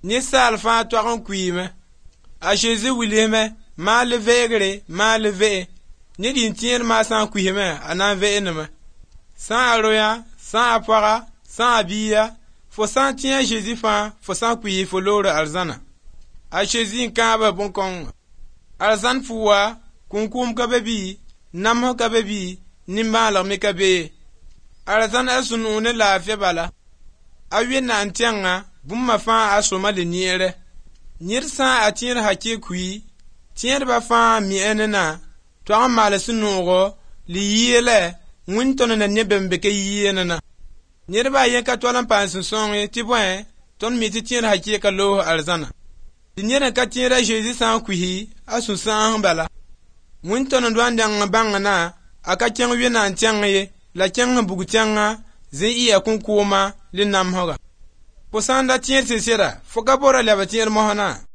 Ni sal fa toagon kuime. A Jésus wilime, ma le vegre, ma le ve. Ni din tien ma san kuime, anan ve eneme. San aroya, san apara, san abia, fo san tien Jésus fa, fo san kui fo lore alzana. A Jésus nkaba bon kong. Alzan fuwa, kunkum kabebi, namho kabebi, nimbala me kabe. Alzan asun une la bala. Awie na antianga, bumma fa asoma le niere. Nyer san atien haki kui, tien ba fa mi enena, toa mala sunugo, li yele, winton na nyebembeke yena. Nyer ba yenka toalan pansin songe, tibwen, ton miti tien haki ka lo alzana. Nyer ka tien ra Jésus san kui, asun san bala. Winton ndwan dang bangana, aka tiang wie na antianga ye, la tiang bugutianga, zi iya kunkuma, li namhoga. Posanda tien sesera, foka bora leba tien mohana.